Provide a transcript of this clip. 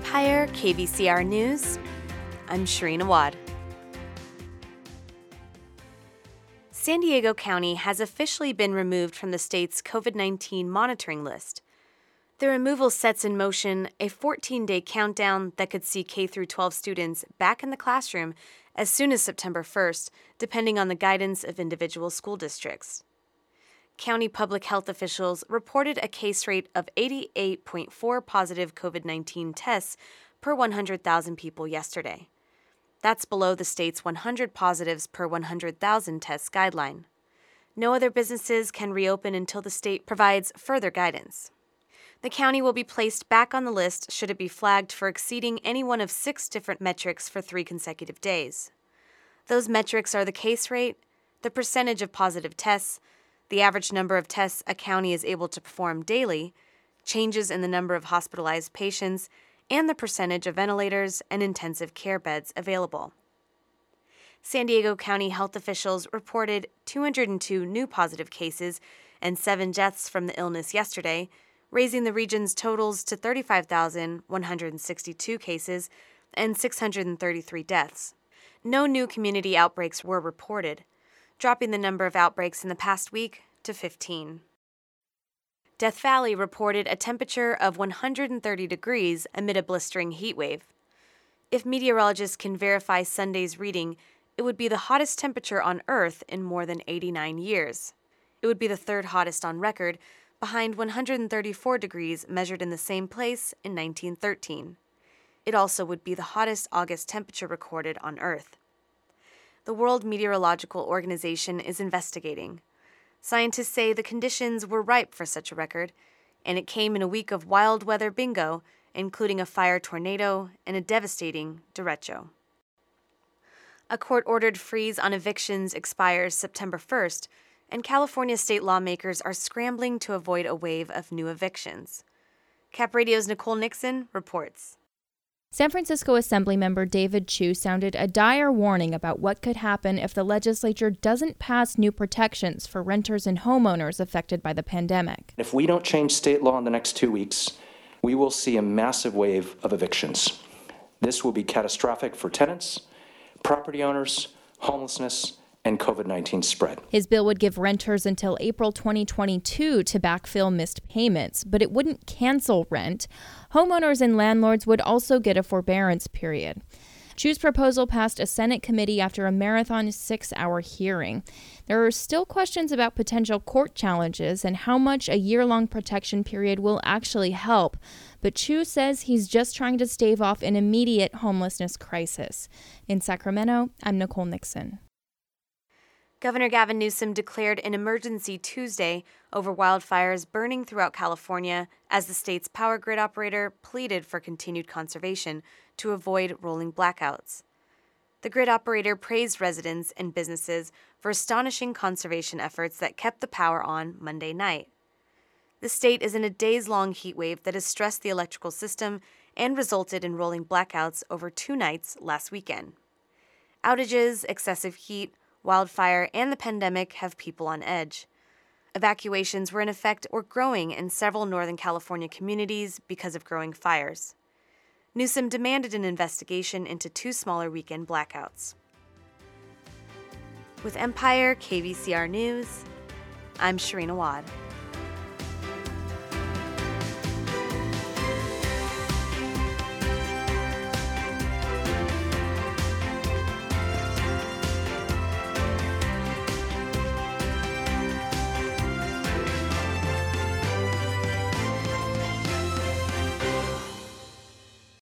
Empire KVCR News, I'm Shireen Awad. San Diego County has officially been removed from the state's COVID-19 monitoring list. The removal sets in motion a 14-day countdown that could see K-12 students back in the classroom as soon as September 1st, depending on the guidance of individual school districts. County public health officials reported a case rate of 88.4 positive COVID-19 tests per 100,000 people yesterday. That's below the state's 100 positives per 100,000 tests guideline. No other businesses can reopen until the state provides further guidance. The county will be placed back on the list should it be flagged for exceeding any one of 6 different metrics for 3 consecutive days. Those metrics are the case rate, the percentage of positive tests, the average number of tests a county is able to perform daily, changes in the number of hospitalized patients, and the percentage of ventilators and intensive care beds available. San Diego County health officials reported 202 new positive cases and 7 deaths from the illness yesterday, raising the region's totals to 35,162 cases and 633 deaths. No new community outbreaks were reported, dropping the number of outbreaks in the past week to 15. Death Valley reported a temperature of 130 degrees amid a blistering heat wave. If meteorologists can verify Sunday's reading, it would be the hottest temperature on Earth in more than 89 years. It would be the 3rd hottest on record, behind 134 degrees measured in the same place in 1913. It also would be the hottest August temperature recorded on Earth. The World Meteorological Organization is investigating. Scientists say the conditions were ripe for such a record, and it came in a week of wild weather bingo, including a fire tornado and a devastating derecho. A court-ordered freeze on evictions expires September 1st, and California state lawmakers are scrambling to avoid a wave of new evictions. Cap Radio's Nicole Nixon reports. San Francisco Assemblymember David Chiu sounded a dire warning about what could happen if the legislature doesn't pass new protections for renters and homeowners affected by the pandemic. If we don't change state law in the next 2 weeks, we will see a massive wave of evictions. This will be catastrophic for tenants, property owners, homelessness, and COVID-19 spread. His bill would give renters until April 2022 to backfill missed payments, but it wouldn't cancel rent. Homeowners and landlords would also get a forbearance period. Chiu's proposal passed a Senate committee after a marathon 6-hour hearing. There are still questions about potential court challenges and how much a year-long protection period will actually help, but Chiu says he's just trying to stave off an immediate homelessness crisis. In Sacramento, I'm Nicole Nixon. Governor Gavin Newsom declared an emergency Tuesday over wildfires burning throughout California as the state's power grid operator pleaded for continued conservation to avoid rolling blackouts. The grid operator praised residents and businesses for astonishing conservation efforts that kept the power on Monday night. The state is in a days-long heat wave that has stressed the electrical system and resulted in rolling blackouts over 2 nights last weekend. Outages, excessive heat, wildfire, and the pandemic have people on edge. Evacuations were in effect or growing in several Northern California communities because of growing fires. Newsom demanded an investigation into 2 smaller weekend blackouts. With Empire KVCR News, I'm Shireen Awad.